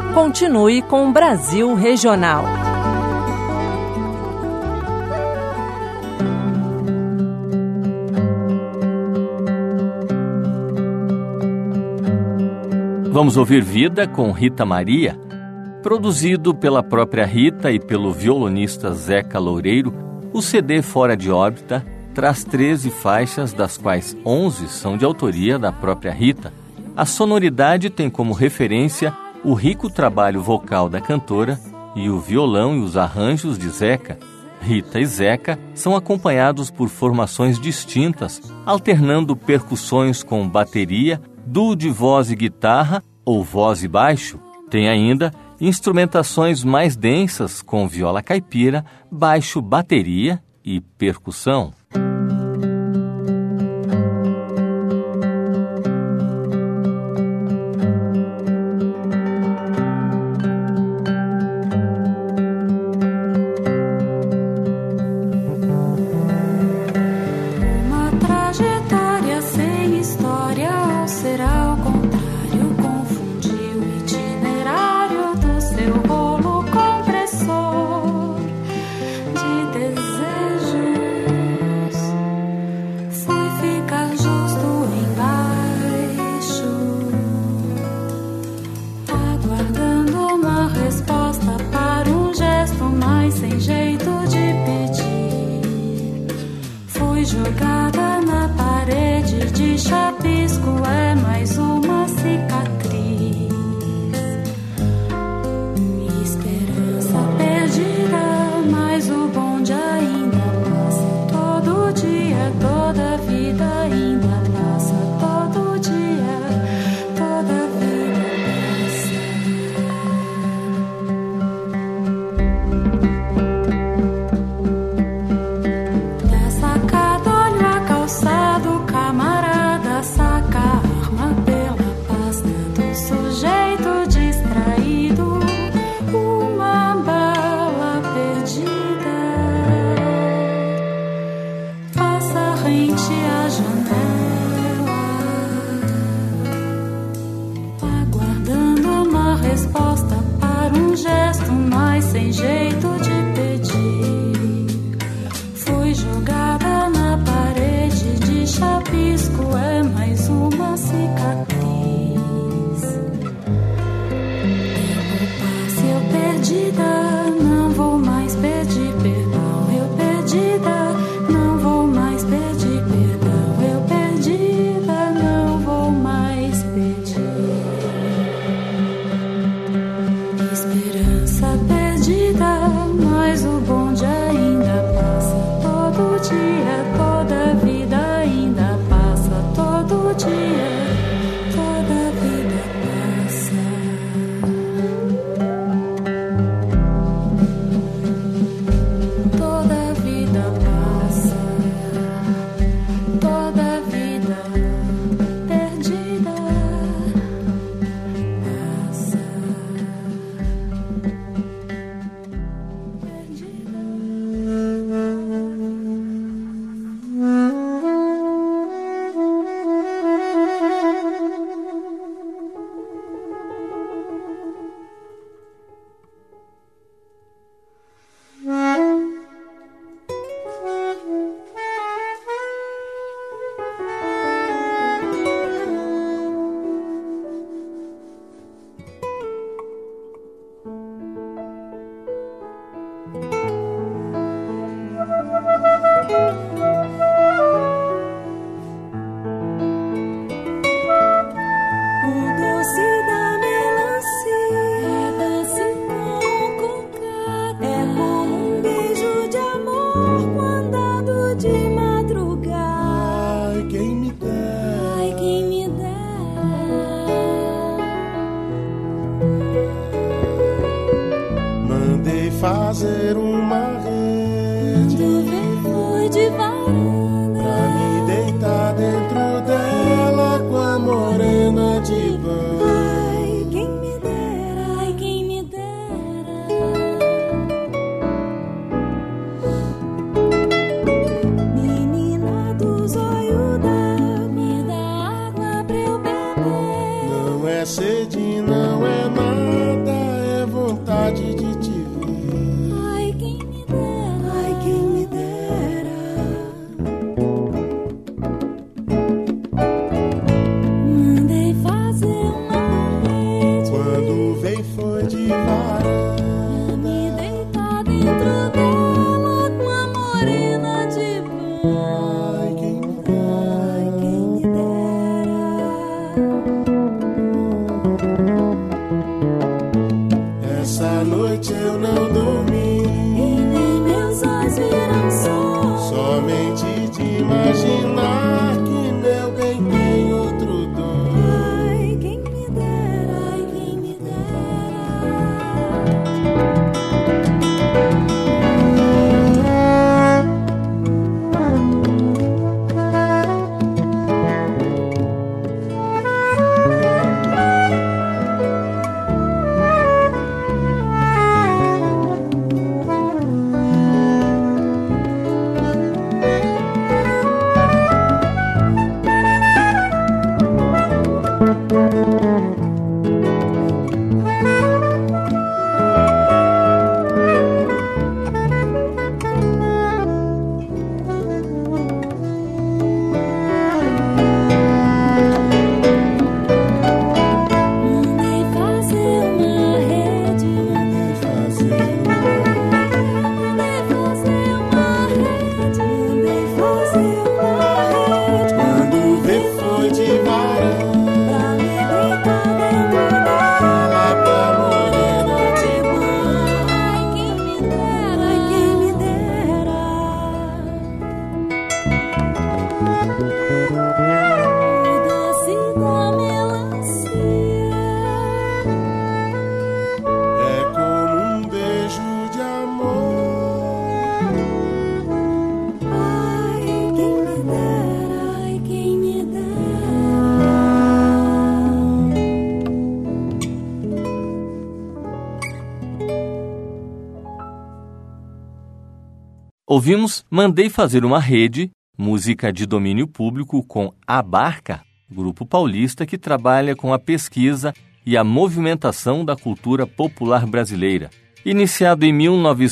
Continue com o Brasil Regional. Vamos ouvir Vida com Rita Maria. Produzido pela própria Rita e pelo violonista Zeca Loureiro, o CD Fora de Órbita traz 13 faixas, das quais 11 são de autoria da própria Rita. A sonoridade tem como referência o rico trabalho vocal da cantora e o violão e os arranjos de Zeca. Rita e Zeca são acompanhados por formações distintas, alternando percussões com bateria, duo de voz e guitarra ou voz e baixo. Tem ainda instrumentações mais densas com viola caipira, baixo, bateria e percussão. Jogada na parede de chapisco, é mais uma cicatriz. Esperança perdida, mas o bonde ainda passa. Todo dia, toda vida ainda passa. Todo dia, toda vida camarada saca a arma pela pasta do sujeito distraído, uma bala perdida passa rente à janela, aguardando uma resposta para um gesto, mas sem jeito de pedir. Fui jogada na parede de chapisco, é mais uma cicatriz. Tempo passa, eu perdida, não vou mais pedir perdão. Eu perdida, não vou mais pedir perdão. Eu perdida, não vou mais pedir. Esperança perdida, mas o bonde ainda passa. Todo dia, toda vida ainda passa. Todo dia, toda vida passa. Toda vida passa. Toda vida perdida passa. Fazer uma rede, foi de varanda, pra me deitar dentro dela com a morena de banho. Ai, quem me dera, ai, quem me dera. Menina dos olhos me dá água pra eu beber. Não é sede, não é nada. noite eu não dormi e nem meus olhos viram sol. Somente de imaginar que meu bem tem outro dono. Ai, quem me dera, ai, quem me Ouvimos Mandei Fazer uma Rede, música de domínio público com A Barca, grupo paulista que trabalha com a pesquisa e a movimentação da cultura popular brasileira. Iniciado em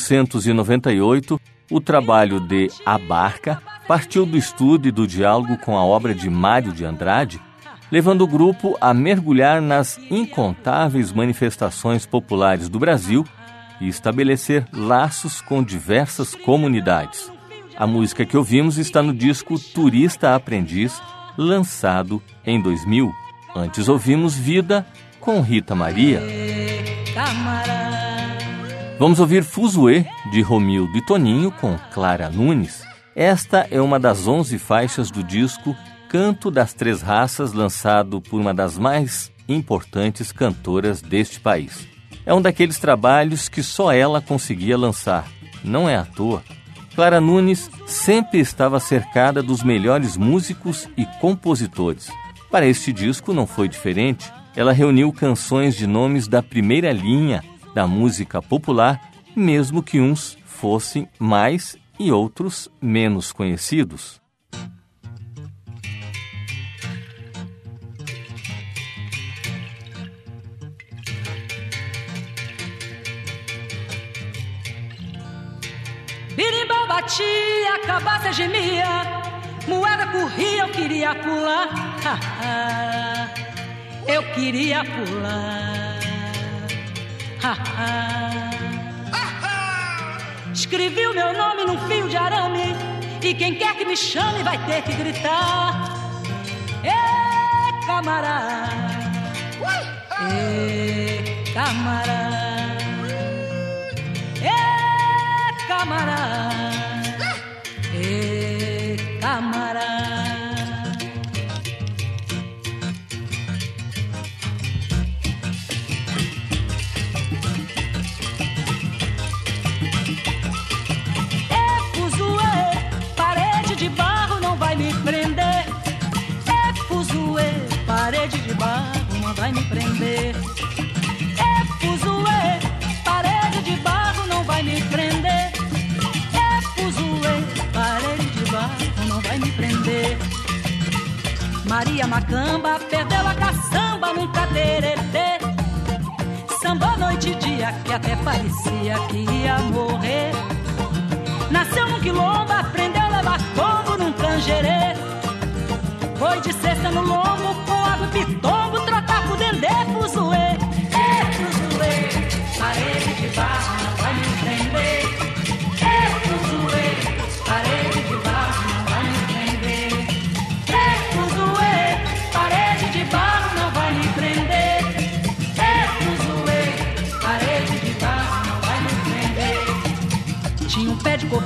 1998, o trabalho de A Barca partiu do estudo e do diálogo com a obra de Mário de Andrade, levando o grupo a mergulhar nas incontáveis manifestações populares do Brasil e estabelecer laços com diversas comunidades. A música que ouvimos está no disco Turista Aprendiz, lançado em 2000. Antes ouvimos Vida, com Rita Maria. Vamos ouvir Fuzuê, de Romildo e Toninho, com Clara Nunes. Esta é uma das 11 faixas do disco Canto das Três Raças, lançado por uma das mais importantes cantoras deste país. É um daqueles trabalhos que só ela conseguia lançar. Não é à toa. Clara Nunes sempre estava cercada dos melhores músicos e compositores. Para este disco não foi diferente. Ela reuniu canções de nomes da primeira linha da música popular, mesmo que uns fossem mais e outros menos conhecidos. Birimbau batia, cabaça gemia, moeda corria, eu queria pular, eu queria pular. Escrevi o meu nome num fio de arame, e quem quer que me chame vai ter que gritar: Ê, camarada, ê, camarada, ê, camarada, ê, camarada. É fuzuê, parede de barro não vai me prender. É fuzuê, parede de barro não vai me prender. É fuzuê, parede de barro não vai me prender. Não vai me prender. Maria Macamba perdeu a caçamba num cateretê. Samba noite e dia que até parecia que ia morrer. Nasceu num quilombo, aprendeu a levar tombo num canjerê. Foi de cesta no lombo, com água e pitombo, trocar por dendê, fuzuê. É fuzuê, parede de barro não vai me prender. É fuzuê, parede de barro não vai me prender. É fuzuê, parede de barro não vai me prender. É fuzuê, parede de barro não vai me prender.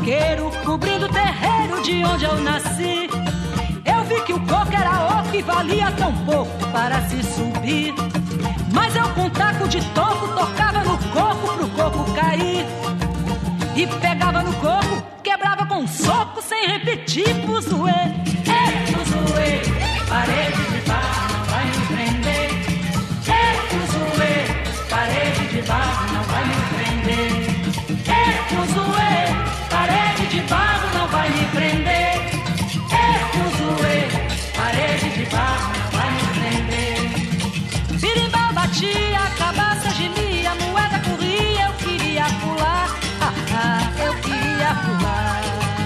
coqueiro cobrindo o terreiro de onde eu nasci. Eu vi que o coco era oco e valia tão pouco para se subir. Mas eu com um taco de toco tocava no coco pro coco cair. E pegava no coco, quebrava com um soco sem repetir. Fuzuê, fuzuê, parede de barro não vai me prender. Fuzuê, parede de barro não vai me prender. Fuzuê, parede de barro não vai me prender. Fuzuê, parede de barro não vai me prender. Birimbau batia, cabaça gemia, moeda corria, eu queria pular. Eu queria pular.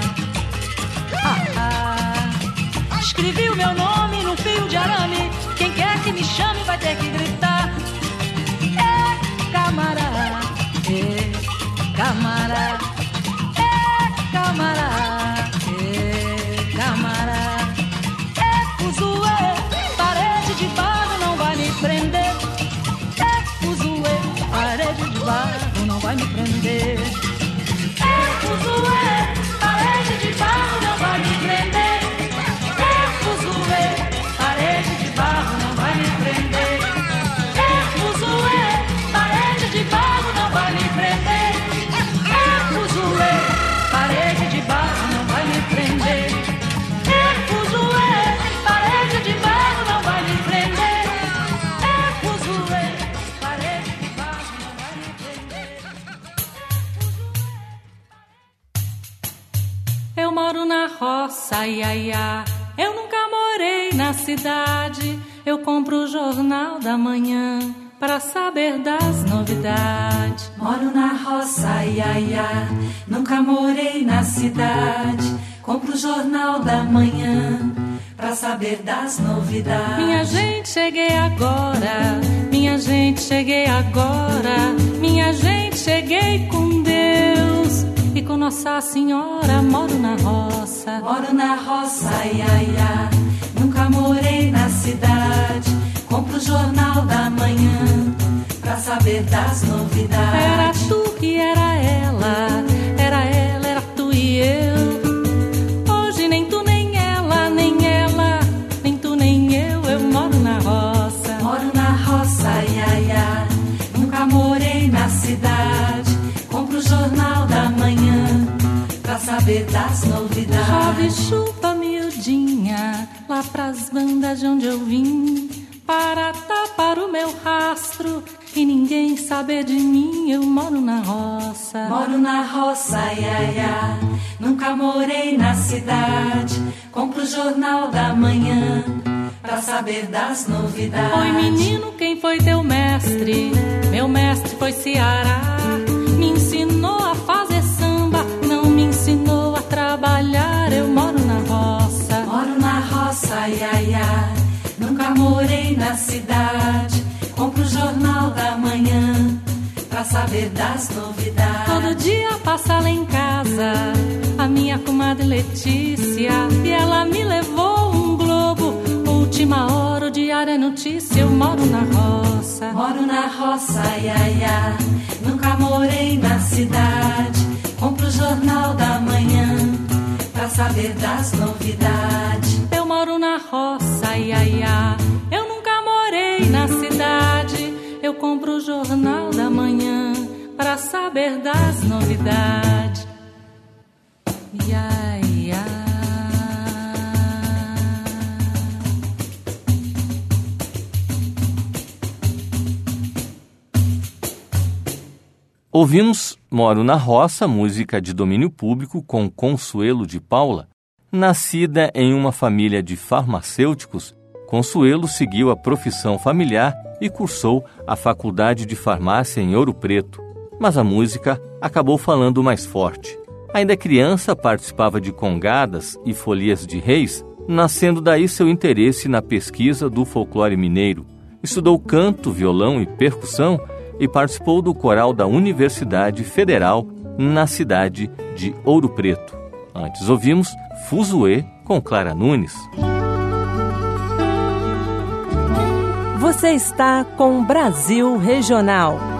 Escrevi o meu nome num fio de arame. Quem quer que me chame vai ter que gritar. Camará, camará, camará, camará. Fuzuê, parede de barro não vai me prender. Fuzuê, parede de barro não vai me prender. Fuzuê, parede de barro não vai me prender. Fuzuê, parede de barro não vai me prender. Fuzuê, parede de barro não vai me prender. Fuzuê, parede de barro não vai me prender. Fuzuê, parede de barro não vai me prender. Fuzuê, parede de barro não vai me prender. Eu moro na roça, iaiá. Eu nunca morei na cidade. Eu compro o jornal da manhã pra saber das novidades. Moro na roça, iaiá. Nunca morei na cidade. Compro o jornal da manhã pra saber das novidades. Minha gente, cheguei agora. Minha gente, cheguei agora. Minha gente, cheguei com Deus e com Nossa Senhora. Moro na roça. Moro na roça, iaiá. Nunca morei na cidade. Compro o jornal da manhã pra saber das novidades. Era tu e era ela. Era ela, era tu e eu. Hoje nem tu nem ela, nem ela, nem tu nem eu. Eu moro na roça. Moro na roça, iaiá. Nunca morei na cidade. Compro o jornal da manhã pra saber das novidades. Chove chuva miudinha lá pras bandas de onde eu vim, para tapar o meu rastro e ninguém saber de mim. Eu moro na roça. Moro na roça, iaiá. Nunca morei na cidade. Compro o jornal da manhã pra saber das novidades. Oi menino, quem foi teu mestre? Meu mestre foi Ceará. Me ensinou a fazer samba, não me ensinou a trabalhar. Eu moro na roça. Moro na roça, iaiá. Nunca morei na cidade. Compro o jornal da manhã pra saber das novidades. Todo dia passa lá em casa a minha comadre Letícia, e ela me levou um globo. Última hora, o diário é notícia. Eu moro na roça. Moro na roça, iaiá. Nunca morei na cidade. Compro o jornal da manhã pra saber das novidades. Eu moro na roça, iaiá. Eu nunca morei na cidade. Eu compro o jornal da manhã pra saber das novidades. Iaiá. Ouvimos Moro na Roça, música de domínio público com Consuelo de Paula. Nascida em uma família de farmacêuticos, Consuelo seguiu a profissão familiar e cursou a Faculdade de Farmácia em Ouro Preto. Mas a música acabou falando mais forte. Ainda criança, participava de congadas e folias de reis, nascendo daí seu interesse na pesquisa do folclore mineiro. Estudou canto, violão e percussão e participou do coral da Universidade Federal na cidade de Ouro Preto. Antes ouvimos Fuzuê com Clara Nunes. Você está com Brasil Regional.